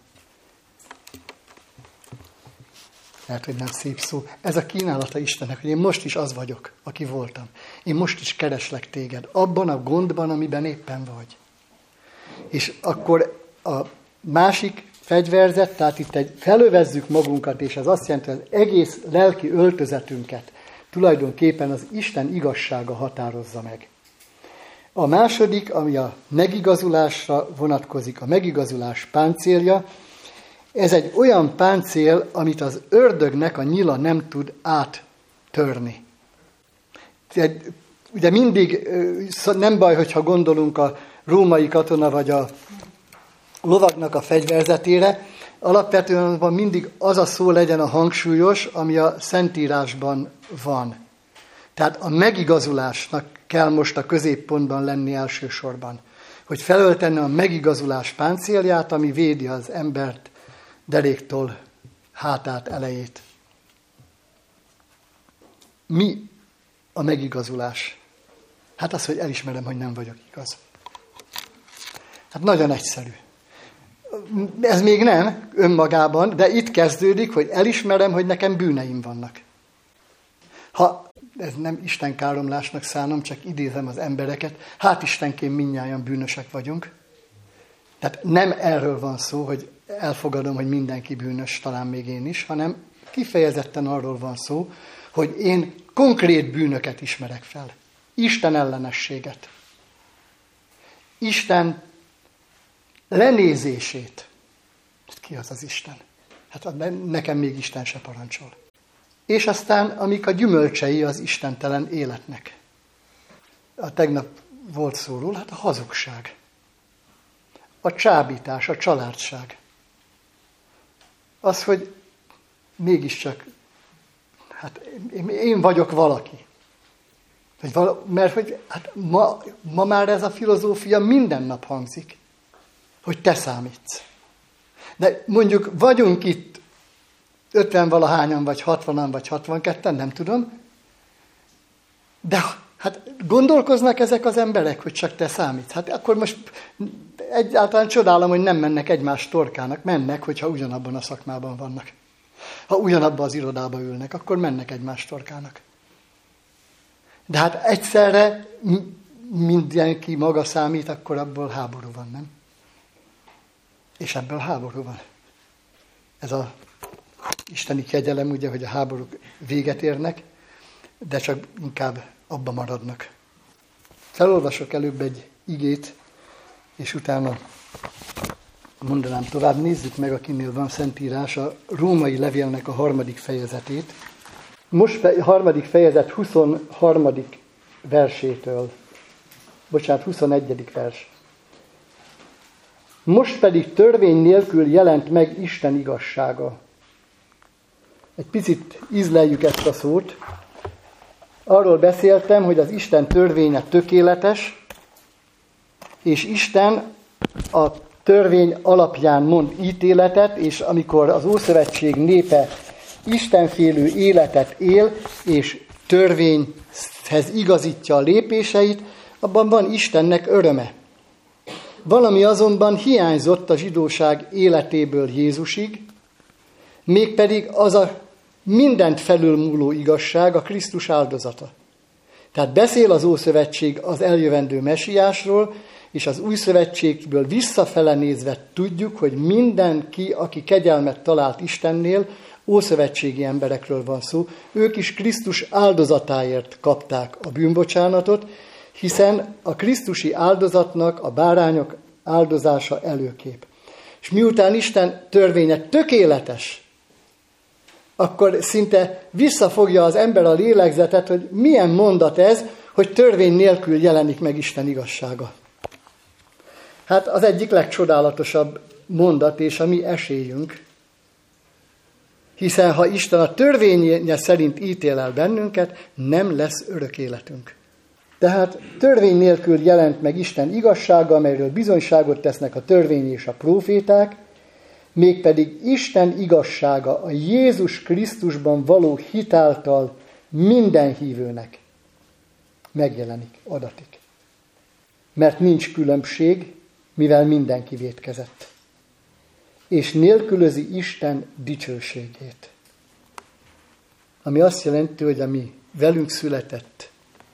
lehet, hogy nem szép szó, ez a kínálata Istennek, hogy én most is az vagyok, aki voltam. Én most is kereslek téged, abban a gondban, amiben éppen vagy. És akkor a másik fegyverzet, tehát itt egy felövezzük magunkat, és ez azt jelenti, hogy az egész lelki öltözetünket tulajdonképpen az Isten igazsága határozza meg. A második, ami a megigazulásra vonatkozik, a megigazulás páncélja, ez egy olyan páncél, amit az ördögnek a nyila nem tud áttörni. Ugye mindig nem baj, hogyha gondolunk a római katona vagy a lovagnak a fegyverzetére, alapvetően mindig az a szó legyen a hangsúlyos, ami a Szentírásban van. Tehát a megigazulásnak kell most a középpontban lenni elsősorban. Hogy felölteni a megigazulás páncélját, ami védi az embert deréktől hátát, elejét. Mi a megigazulás? Hát az, hogy elismerem, hogy nem vagyok igaz. Hát nagyon egyszerű. Ez még nem önmagában, de itt kezdődik, hogy elismerem, hogy nekem bűneim vannak. Ha ez nem Isten káromlásnak szánom, csak idézem az embereket, hát Istenként mindnyájan bűnösek vagyunk. Tehát nem erről van szó, hogy elfogadom, hogy mindenki bűnös, talán még én is, hanem kifejezetten arról van szó, hogy én konkrét bűnöket ismerek fel. Isten ellenességet. Isten lenézését. Ki az az Isten? Hát nekem még Isten se parancsol. És aztán, amik a gyümölcsei az istentelen életnek. A tegnap volt szó róla, hát a hazugság. A csábítás, a családság. Az, hogy mégiscsak, hát én vagyok valaki. Hogy vala, mert hogy hát ma, ma már ez a filozófia minden nap hangzik, hogy te számítsz. De mondjuk vagyunk itt ötven-valahányan, vagy hatvanan, vagy hatvanketten, nem tudom, de hát gondolkoznak ezek az emberek, hogy csak te számítsz. Hát akkor most egyáltalán csodálom, hogy nem mennek egymás torkának. Mennek, hogyha ugyanabban a szakmában vannak. Ha ugyanabban az irodában ülnek, akkor mennek egymás torkának. De hát egyszerre mindenki maga számít, akkor abból háború van, nem? És ebből háború van. Ez a isteni kegyelem, ugye, hogy a háborúk véget érnek, de csak inkább abba maradnak. Felolvasok előbb egy igét, és utána mondanám tovább. Nézzük meg, akinél van szentírás, a római levélnek a harmadik fejezetét. Most a harmadik fejezet huszonharmadik versétől. Bocsánat, huszonegyedik vers. Most pedig törvény nélkül jelent meg Isten igazsága. Egy picit ízleljük ezt a szót. Arról beszéltem, hogy az Isten törvénye tökéletes, és Isten a törvény alapján mond ítéletet, és amikor az Ószövetség népe istenfélő életet él, és törvényhez igazítja a lépéseit, abban van Istennek öröme. Valami azonban hiányzott a zsidóság életéből Jézusig, mégpedig az a mindent felülmúló igazság, a Krisztus áldozata. Tehát beszél az Ószövetség az eljövendő mesiásról, és az Új Szövetségből visszafele nézve tudjuk, hogy mindenki, aki kegyelmet talált Istennél, ószövetségi emberekről van szó, ők is Krisztus áldozatáért kapták a bűnbocsánatot, hiszen a krisztusi áldozatnak a bárányok áldozása előkép. És miután Isten törvénye tökéletes, akkor szinte visszafogja az ember a lélegzetet, hogy milyen mondat ez, hogy törvény nélkül jelenik meg Isten igazsága. Hát az egyik legcsodálatosabb mondat és a mi esélyünk, hiszen ha Isten a törvénye szerint ítél el bennünket, nem lesz örök életünk. Tehát törvény nélkül jelent meg Isten igazsága, amelyről bizonyságot tesznek a törvény és a próféták, mégpedig Isten igazsága a Jézus Krisztusban való hitáltal minden hívőnek megjelenik, adatik. Mert nincs különbség, mivel mindenki vétkezett. És nélkülözi Isten dicsőségét. Ami azt jelenti, hogy a mi velünk született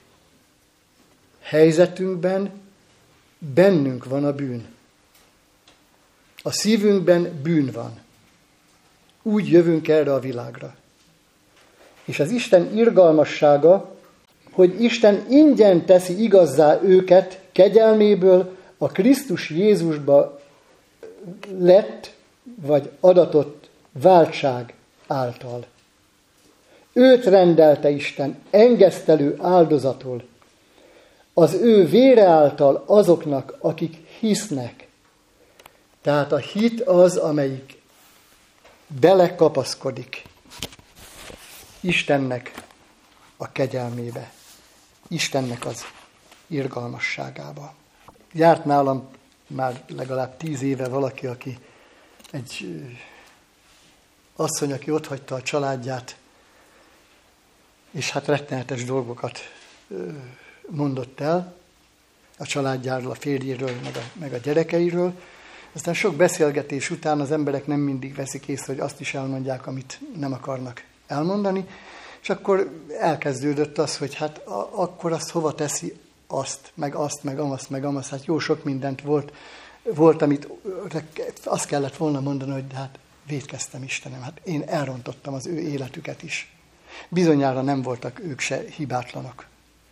helyzetünkben bennünk van a bűn. A szívünkben bűn van. Úgy jövünk erre a világra. És az Isten irgalmassága, hogy Isten ingyen teszi igazzá őket kegyelméből a Krisztus Jézusba lett, vagy adatott váltság által. Őt rendelte Isten engesztelő áldozatul, az ő vére által azoknak, akik hisznek. Tehát a hit az, amelyik belekapaszkodik Istennek a kegyelmébe, Istennek az irgalmasságába. Járt nálam már legalább tíz éve valaki, aki egy asszony, aki otthagyta a családját, és hát rettenetes dolgokat mondott el a családjáról, a férjéről, meg a, meg a gyerekeiről. Aztán sok beszélgetés után az emberek nem mindig veszik észre, hogy azt is elmondják, amit nem akarnak elmondani, és akkor elkezdődött az, hogy hát a, akkor azt hova teszi azt, meg azt, meg amazt, meg amazt. Hát jó sok mindent volt, volt, amit azt kellett volna mondani, hogy hát vétkeztem Istenem, hát én elrontottam az ő életüket is. Bizonyára nem voltak ők se hibátlanok.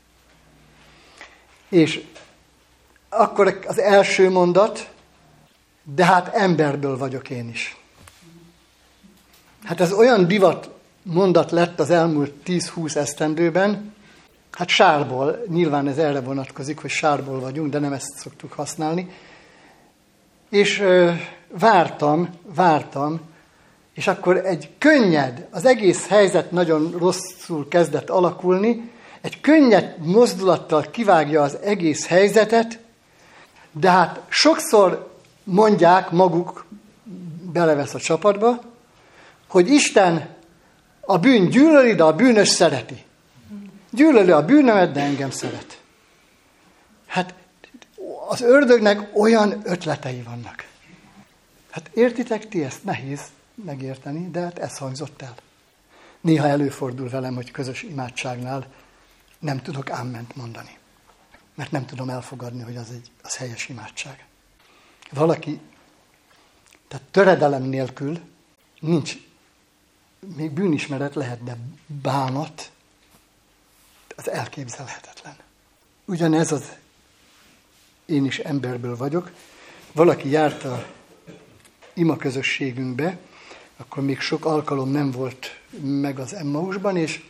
És akkor az első mondat, de hát emberből vagyok én is. Hát ez olyan divat mondat lett az elmúlt tíz-húsz esztendőben, hát sárból, nyilván ez erre vonatkozik, hogy sárból vagyunk, de nem ezt szoktuk használni. És ö, vártam, vártam, és akkor egy könnyed, az egész helyzet nagyon rosszul kezdett alakulni, egy könnyed mozdulattal kivágja az egész helyzetet, de hát sokszor mondják maguk, belevesz a csapatba, hogy Isten a bűn gyűlöli, de a bűnös szereti. Gyűlöli a bűnömet, de engem szeret. Hát az ördögnek olyan ötletei vannak. Hát értitek ti ezt? Nehéz megérteni, de hát ez hangzott el. Néha előfordul velem, hogy közös imádságnál nem tudok áment mondani. Mert nem tudom elfogadni, hogy az egy az helyes imádság. Valaki, tehát töredelem nélkül nincs, még bűnismeret lehet, de bánat, az elképzelhetetlen. Ugyanez az, én is emberből vagyok. Valaki járt a ima közösségünkbe, akkor még sok alkalom nem volt meg az Emmausban, és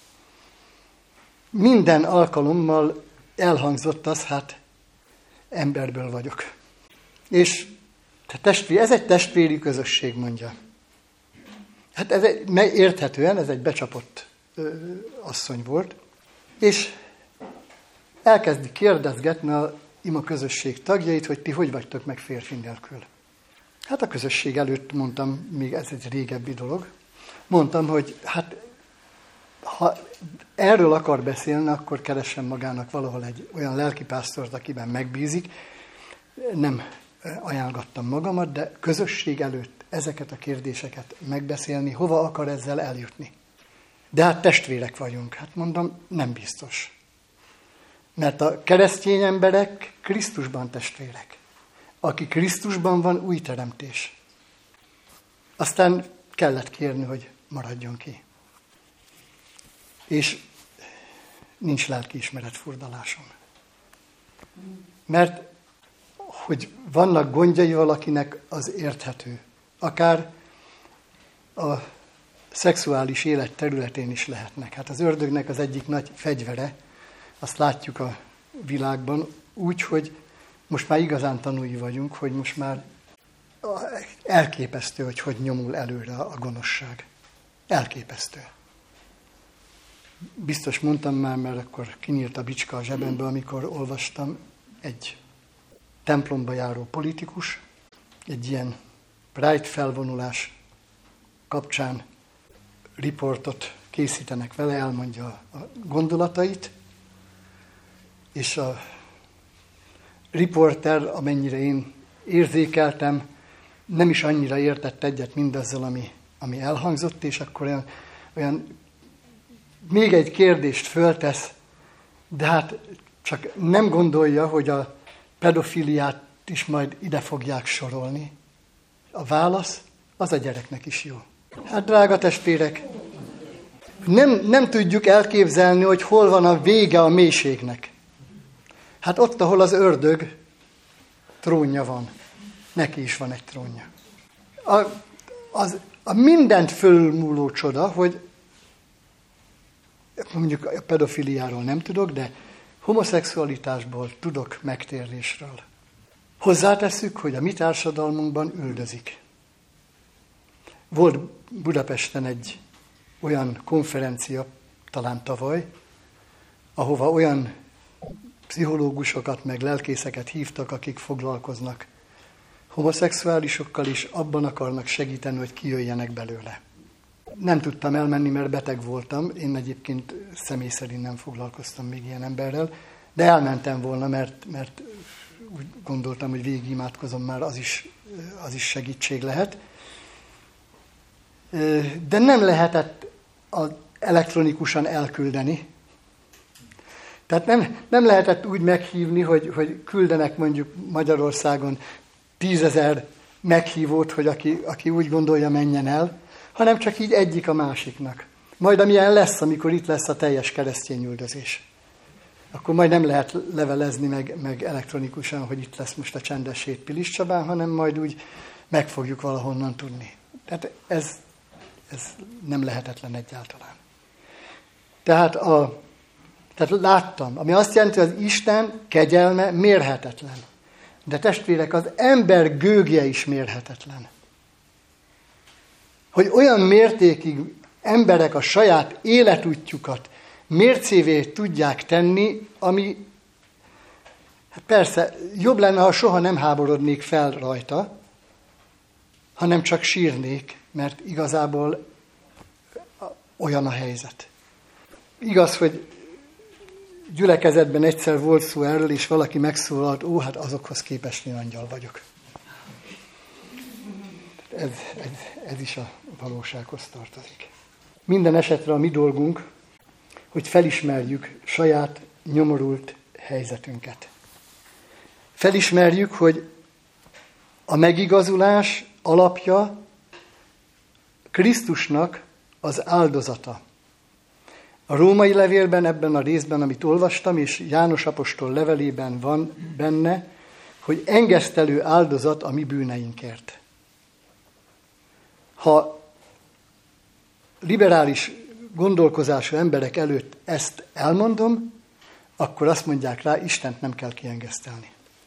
minden alkalommal elhangzott az, hát emberből vagyok. És testvér, ez egy testvéri közösség, mondja. Hát ez egy, érthetően, ez egy becsapott ö, asszony volt, és elkezdi kérdezgetni a ima közösség tagjait, hogy ti hogy vagytok meg férfi nélkül. Hát a közösség előtt mondtam, még ez egy régebbi dolog, mondtam, hogy hát ha erről akar beszélni, akkor keressen magának valahol egy olyan lelkipásztort, akiben megbízik. Nem ajánlgattam magamat, de közösség előtt ezeket a kérdéseket megbeszélni, hova akar ezzel eljutni. De hát testvérek vagyunk. Hát mondom, nem biztos. Mert a keresztény emberek Krisztusban testvérek. Aki Krisztusban van, új teremtés. Aztán kellett kérni, hogy maradjon ki. És nincs lelkiismeret furdalásom. Mert hogy vannak gondjai valakinek, az érthető. Akár a szexuális élet területén is lehetnek. Hát az ördögnek az egyik nagy fegyvere, azt látjuk a világban, úgy, hogy most már igazán tanúi vagyunk, hogy most már elképesztő, hogy hogy nyomul előre a gonoszság. Elképesztő. Biztos mondtam már, mert akkor kinyílt a bicska a zsebembe, amikor olvastam, egy templomba járó politikus, egy ilyen Pride felvonulás kapcsán riportot készítenek vele, elmondja a gondolatait, és a riporter, amennyire én érzékeltem, nem is annyira értett egyet mindazzal, ami, ami elhangzott, és akkor olyan, olyan még egy kérdést föltesz, de hát csak nem gondolja, hogy a pedofiliát is majd ide fogják sorolni. A válasz az a gyereknek is jó. Hát drága testvérek, nem, nem tudjuk elképzelni, hogy hol van a vége a mélységnek. Hát ott, ahol az ördög trónja van. Neki is van egy trónja. A, az, a mindent fölmúló csoda, hogy mondjuk a pedofiliáról nem tudok, de homoszexualitásból tudok megtérésről. Hozzátesszük, hogy a mi társadalmunkban üldözik. Volt Budapesten egy olyan konferencia talán tavaly, ahova olyan pszichológusokat, meg lelkészeket hívtak, akik foglalkoznak homoszexuálisokkal is, abban akarnak segíteni, hogy kijöjjenek belőle. Nem tudtam elmenni, mert beteg voltam. Én egyébként személy szerint nem foglalkoztam még ilyen emberrel, de elmentem volna, mert, mert úgy gondoltam, hogy végigimádkozom, már az is, az is segítség lehet. De nem lehetett elektronikusan elküldeni. Tehát nem, nem lehetett úgy meghívni, hogy, hogy küldenek mondjuk Magyarországon tízezer meghívót, hogy aki, aki úgy gondolja, menjen el, hanem csak így egyik a másiknak. Majd amilyen lesz, amikor itt lesz a teljes keresztényüldözés. Akkor majd nem lehet levelezni meg, meg elektronikusan, hogy itt lesz most a csendes hét Pilis Csabán, hanem majd úgy meg fogjuk valahonnan tudni. Tehát ez, ez nem lehetetlen egyáltalán. Tehát, a, tehát láttam, ami azt jelenti, hogy az Isten kegyelme mérhetetlen. De testvérek, az ember gőgje is mérhetetlen. Hogy olyan mértékig emberek a saját életútjukat mércévé tudják tenni, ami hát persze jobb lenne, ha soha nem háborodnék fel rajta, hanem csak sírnék, mert igazából olyan a helyzet. Igaz, hogy gyülekezetben egyszer volt szó erről, és valaki megszólalt, ó, hát azokhoz képest én angyal vagyok. Ez, ez, ez is a valósághoz tartozik. Minden esetre a mi dolgunk, hogy felismerjük saját nyomorult helyzetünket. Felismerjük, hogy a megigazulás alapja Krisztusnak az áldozata. A római levélben, ebben a részben, amit olvastam, és János apostol levelében van benne, hogy engesztelő áldozat a mi bűneinkért. Ha liberális gondolkozású emberek előtt ezt elmondom, akkor azt mondják rá, Istent nem kell kiengesztelni.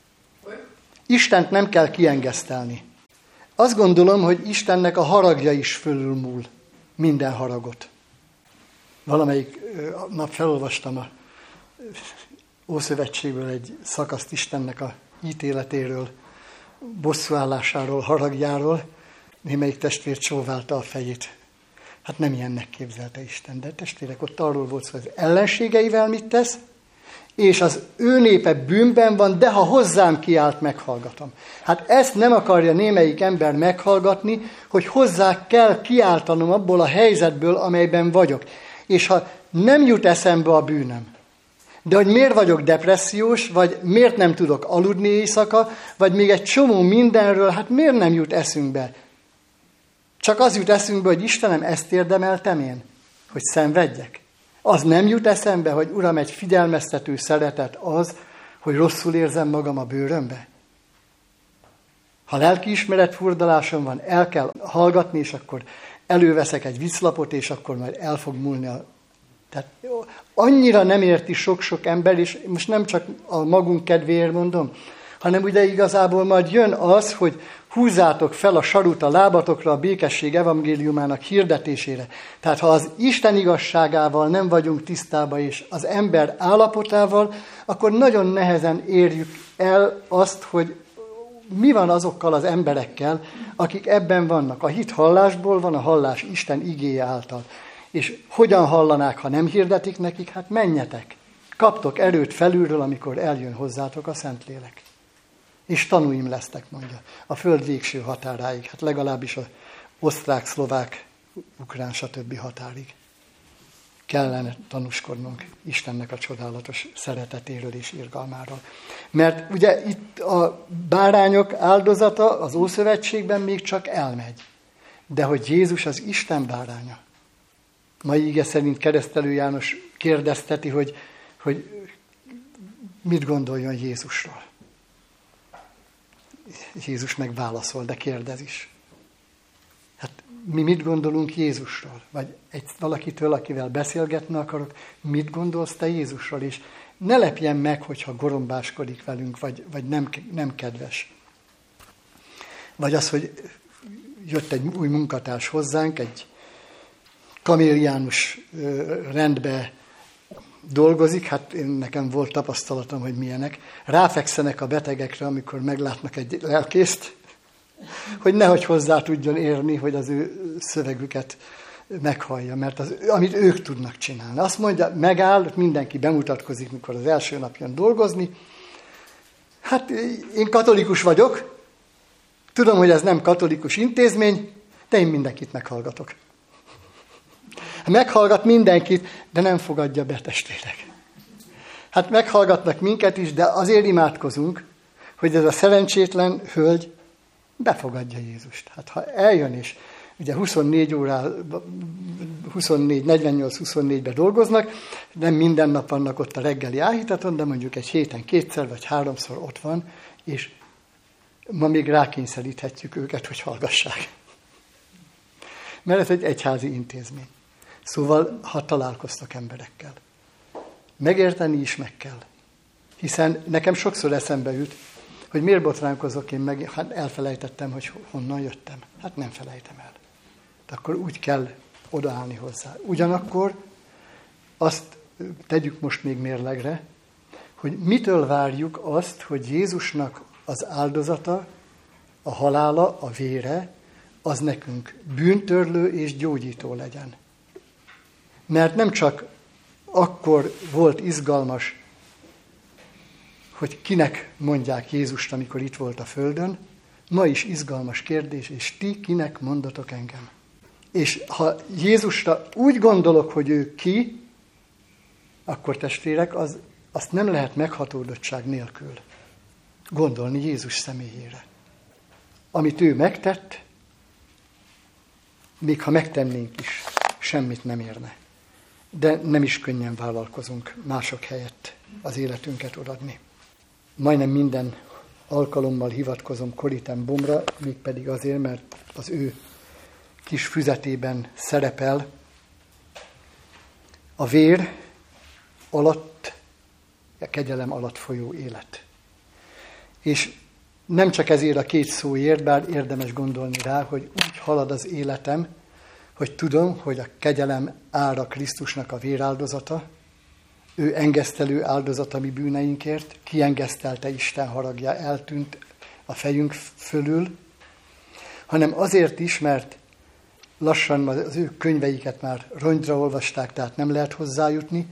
Istent nem kell kiengesztelni. Azt gondolom, hogy Istennek a haragja is fölülmúl minden haragot. Valamelyik nap felolvastam a Ószövetségből egy szakaszt Istennek a ítéletéről, bosszúállásáról, haragjáról. Némelyik testvér csóválta a fejét. Hát nem ilyennek képzelte Isten, de testvérek, ott arról volt szó, hogy az ellenségeivel mit tesz, és az ő népe bűnben van, de ha hozzám kiált, meghallgatom. Hát ezt nem akarja némelyik ember meghallgatni, hogy hozzá kell kiáltanom abból a helyzetből, amelyben vagyok. És ha nem jut eszembe a bűnöm, de hogy miért vagyok depressziós, vagy miért nem tudok aludni éjszaka, vagy még egy csomó mindenről, hát miért nem jut eszünkbe? Csak az jut eszünkbe, hogy Istenem, ezt érdemeltem én, hogy szenvedjek. Az nem jut eszembe, hogy Uram, egy figyelmeztető szeretet az, hogy rosszul érzem magam a bőrömbe. Ha lelkiismeret furdalásom van, el kell hallgatni, és akkor előveszek egy vicslapot, és akkor majd el fog múlni a... Tehát annyira nem érti sok-sok ember, és most nem csak a magunk kedvéért mondom, hanem ugye igazából majd jön az, hogy húzzátok fel a sarut a lábatokra a békesség evangéliumának hirdetésére. Tehát ha az Isten igazságával nem vagyunk tisztában, és az ember állapotával, akkor nagyon nehezen érjük el azt, hogy mi van azokkal az emberekkel, akik ebben vannak. A hit hallásból van, a hallás Isten igéje által. És hogyan hallanák, ha nem hirdetik nekik? Hát menjetek, kaptok erőt felülről, amikor eljön hozzátok a Szentlélek. És tanúim lesztek, mondja, a föld végső határáig, hát legalábbis a osztrák, szlovák, ukrán, stb. Határig. Kellene tanúskodnunk Istennek a csodálatos szeretetéről és irgalmáról. Mert ugye itt a bárányok áldozata az Ószövetségben még csak elmegy. De hogy Jézus az Isten báránya. Mai ige szerint Keresztelő János kérdezteti, hogy, hogy mit gondoljon Jézusról. Jézus meg válaszol, de kérdez is. Hát mi mit gondolunk Jézusról? Vagy egy valakitől, akivel beszélgetni akarok, mit gondolsz te Jézusról? És ne lepjen meg, hogyha gorombáskodik velünk, vagy, vagy nem, nem kedves. Vagy az, hogy jött egy új munkatárs hozzánk, egy kaméliánus rendbe dolgozik, hát én, nekem volt tapasztalatom, hogy milyenek. Ráfekszenek a betegekre, amikor meglátnak egy lelkészt, hogy nehogy hozzá tudjon érni, hogy az ő szövegüket meghallja, mert az, amit ők tudnak csinálni. Azt mondja, megáll, mindenki bemutatkozik, mikor az első nap jön dolgozni. Hát én katolikus vagyok, tudom, hogy ez nem katolikus intézmény, de én mindenkit meghallgatok. Meghallgat mindenkit, de nem fogadja be, testvérek. Hát meghallgatnak minket is, de azért imádkozunk, hogy ez a szerencsétlen hölgy befogadja Jézust. Hát ha eljön és ugye huszonnégy órá, huszonnégy, negyvennyolc huszonnégyben dolgoznak, nem minden nap vannak ott a reggeli áhítaton, de mondjuk egy héten kétszer vagy háromszor ott van, és ma még rákényszeríthetjük őket, hogy hallgassák. Mert ez egy egyházi intézmény. Szóval, ha találkoztak emberekkel, megérteni is meg kell. Hiszen nekem sokszor eszembe jut, hogy miért botránkozok én meg, hát elfelejtettem, hogy honnan jöttem. Hát nem felejtem el. De akkor úgy kell odaállni hozzá. Ugyanakkor azt tegyük most még mérlegre, hogy mitől várjuk azt, hogy Jézusnak az áldozata, a halála, a vére, az nekünk bűntörlő és gyógyító legyen. Mert nem csak akkor volt izgalmas, hogy kinek mondják Jézust, amikor itt volt a földön, ma is izgalmas kérdés, és ti kinek mondatok engem? És ha Jézusra úgy gondolok, hogy ő ki, akkor testvérek, az, azt nem lehet meghatódottság nélkül gondolni Jézus személyére. Amit ő megtett, még ha megtennénk is, semmit nem érne. De nem is könnyen vállalkozunk mások helyett az életünket odaadni. Majdnem minden alkalommal hivatkozom Corrie ten Boomra, mégpedig azért, mert az ő kis füzetében szerepel a vér alatt, a kegyelem alatt folyó élet. És nem csak ezért a két szóért, bár érdemes gondolni rá, hogy úgy halad az életem, hogy tudom, hogy a kegyelem ára Krisztusnak a véráldozata, ő engesztelő áldozata mi bűneinkért, kiengesztelte Isten haragja, eltűnt a fejünk fölül, hanem azért is, mert lassan az ő könyveiket már rongyra olvasták, tehát nem lehet hozzájutni,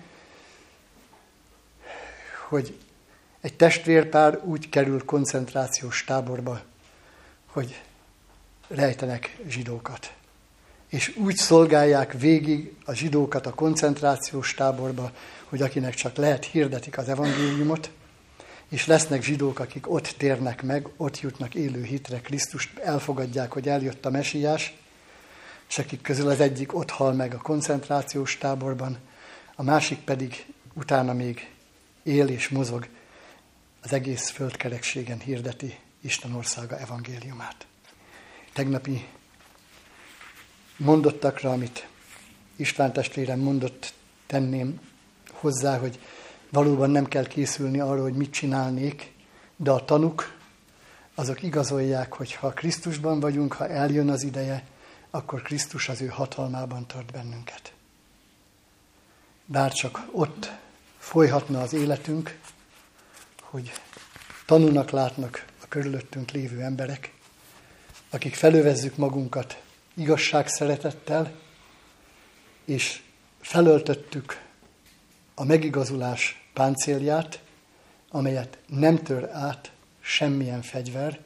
hogy egy testvérpár úgy kerül koncentrációs táborba, hogy rejtenek zsidókat. És úgy szolgálják végig a zsidókat a koncentrációs táborba, hogy akinek csak lehet, hirdetik az evangéliumot, és lesznek zsidók, akik ott térnek meg, ott jutnak élő hitre, Krisztust elfogadják, hogy eljött a mesiás, és akik közül az egyik ott hal meg a koncentrációs táborban, a másik pedig utána még él és mozog, az egész földkerekségen hirdeti Isten országa evangéliumát. Tegnapi mondottakra, amit István testvérem mondott, tenném hozzá, hogy valóban nem kell készülni arra, hogy mit csinálnék, de a tanuk, azok igazolják, hogy ha Krisztusban vagyunk, ha eljön az ideje, akkor Krisztus az ő hatalmában tart bennünket. Bár csak ott folyhatna az életünk, hogy tanúnak látnak a körülöttünk lévő emberek, akik felövezzük magunkat igazság szeretettel, és felöltöttük a megigazulás páncélját, amelyet nem tör át semmilyen fegyver,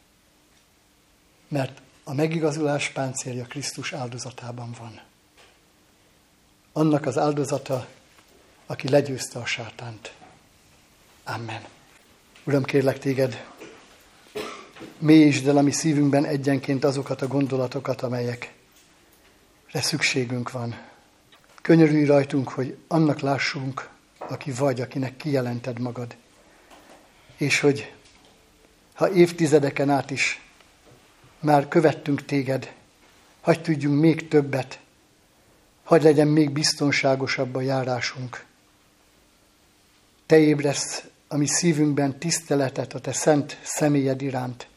mert a megigazulás páncélja Krisztus áldozatában van. Annak az áldozata, aki legyőzte a sátánt. Amen. Uram, kérlek téged, mélyítsd el a mi szívünkben egyenként azokat a gondolatokat, amelyekre szükségünk van. Könyörülj rajtunk, hogy annak lássunk, aki vagy, akinek kijelented magad. És hogy ha évtizedeken át is már követtünk téged, hadd tudjunk még többet, hadd legyen még biztonságosabb a járásunk. Te ébresz a mi szívünkben tiszteletet a te szent személyed iránt,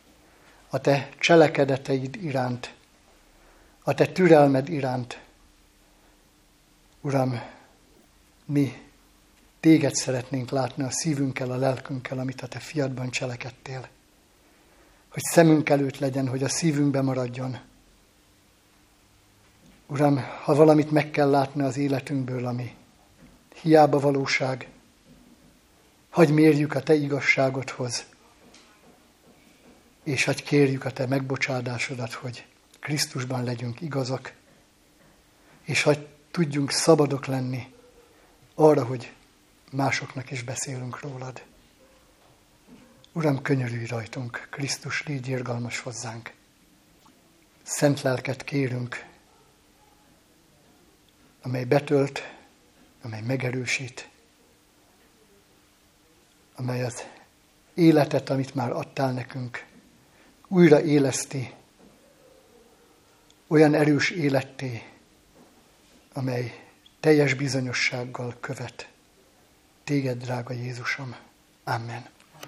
a te cselekedeteid iránt, a te türelmed iránt, Uram, mi téged szeretnénk látni a szívünkkel, a lelkünkkel, amit a te fiadban cselekedtél. Hogy szemünk előtt legyen, hogy a szívünkbe maradjon. Uram, ha valamit meg kell látni az életünkből, ami hiába valóság, hadd mérjük a te igazságodhoz, és hadd kérjük a te megbocsádásodat, hogy Krisztusban legyünk igazak, és hadd tudjunk szabadok lenni arra, hogy másoknak is beszélünk rólad. Uram, könyörülj rajtunk, Krisztus, légy irgalmas hozzánk. Szent lelket kérünk, amely betölt, amely megerősít, amely az életet, amit már adtál nekünk, újra éleszti, olyan erős életté, amely teljes bizonyossággal követ téged, drága Jézusom. Amen.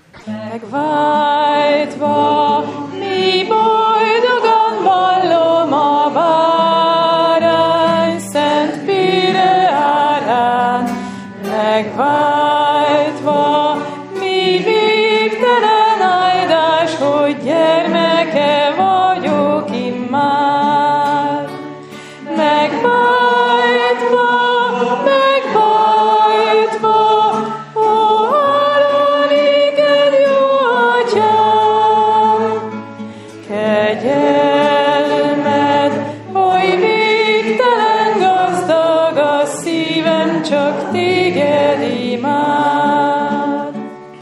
Megváltva mi boldogan vallom a bárány szent pire árán. Megváltva mi végtelen áldás, hogy gyermeke vagyok immár. Megváltva, megváltva, ó, hála néked, jó Atyám! Kegyelmed, oly végtelen gazdag, a szívem csak téged imád.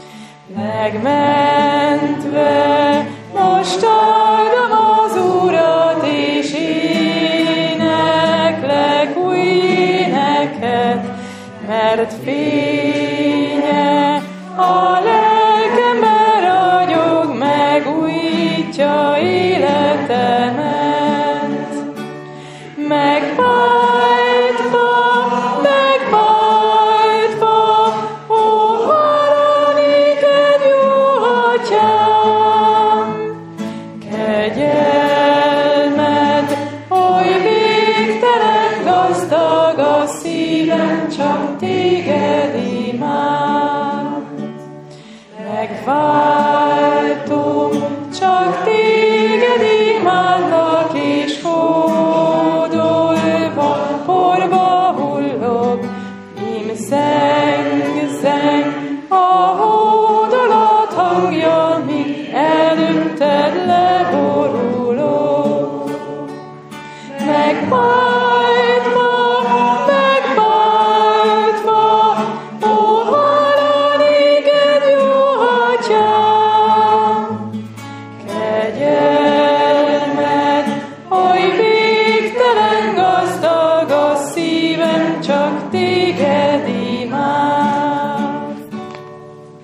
Megmentve, most áldom az Urat, és éneklek új éneket, mert fél